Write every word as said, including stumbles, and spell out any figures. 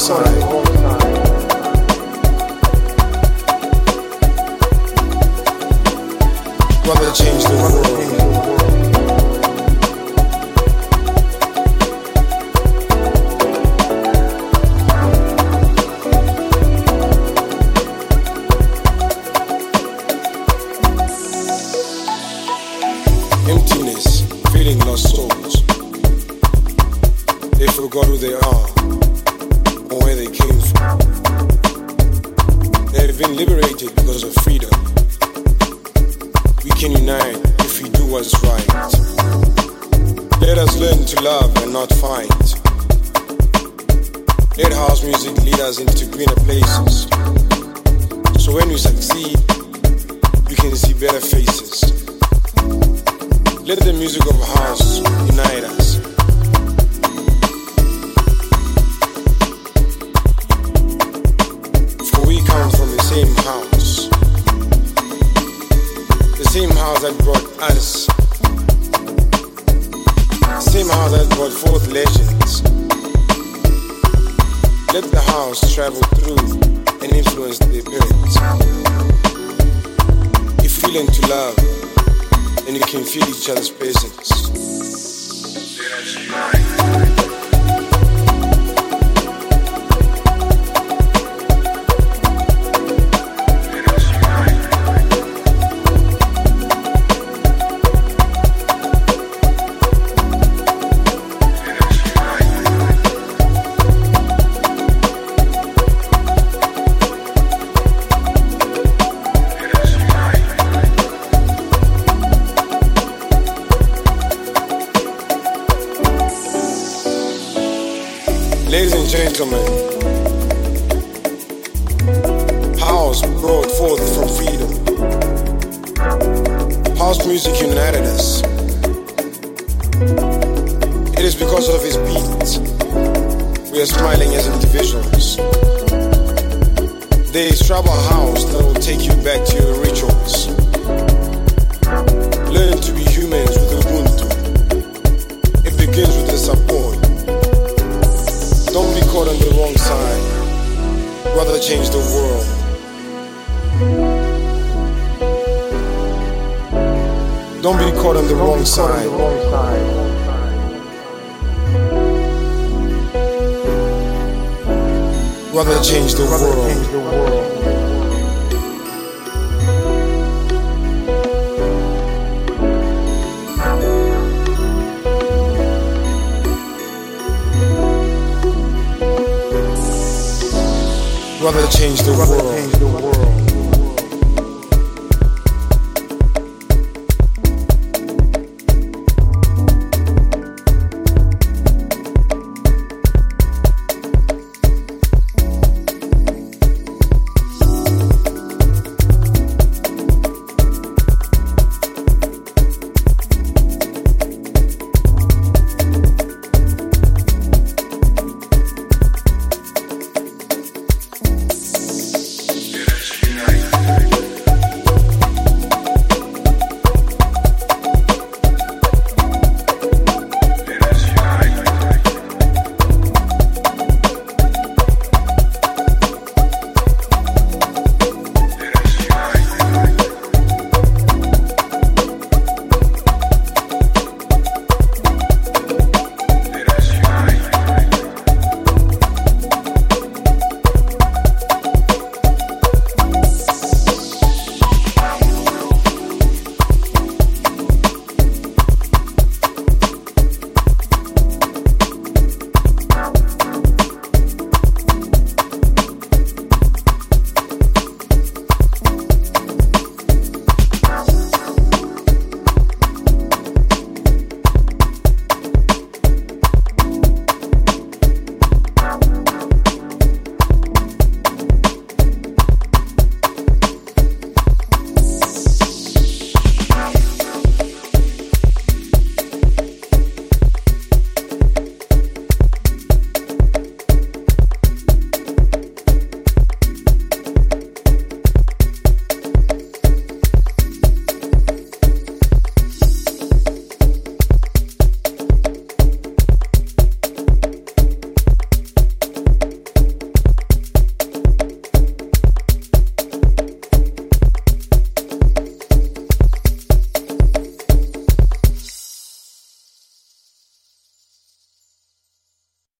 side. Rather change the world. Emptiness, feeling lost souls. They forgot who they are or where they came from. They have been liberated because of freedom. We can unite if we do what's right. Let us learn to love and not fight. Let house music lead us into greener places. So when we succeed, we can see better faces. Let the music of house unite us. For we come from the same house. The same house that brought us. The same house that brought forth legends. Let the house travel through and influence the parents. If we learn to love, and you can feel each other's presence. Let us unite. Ladies and gentlemen, house brought forth from freedom. House music united us. It is because of his beats we are smiling as individuals. There is Tribal House that will take you back to your rituals. Learn to be humans with Ubuntu. It begins with the support. Don't be caught on the wrong side. Rather change the world. Don't be caught on the wrong side. Rather change the world. Rather change the world.